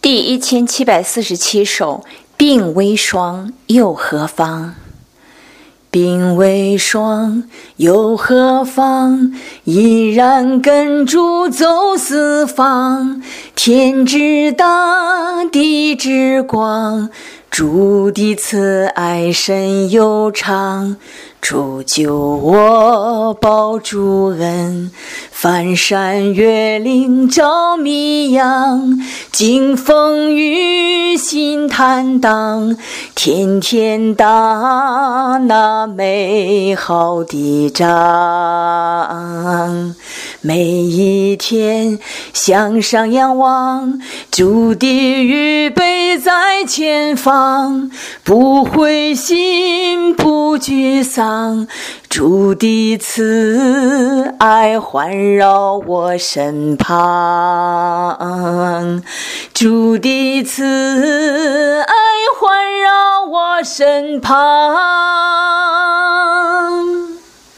第1747首，鬓微霜又何妨？鬓微霜又何妨？依然耕竹走四方。天之大，地之广，竹的慈爱深悠长。铸就我报竹恩，翻山越岭照迷阳。经风雨心坦荡，天天打那美好的仗。每一天向上仰望，主的预备在前方。不灰心不沮丧，主的慈爱环绕我身旁。主的慈爱环绕我身旁。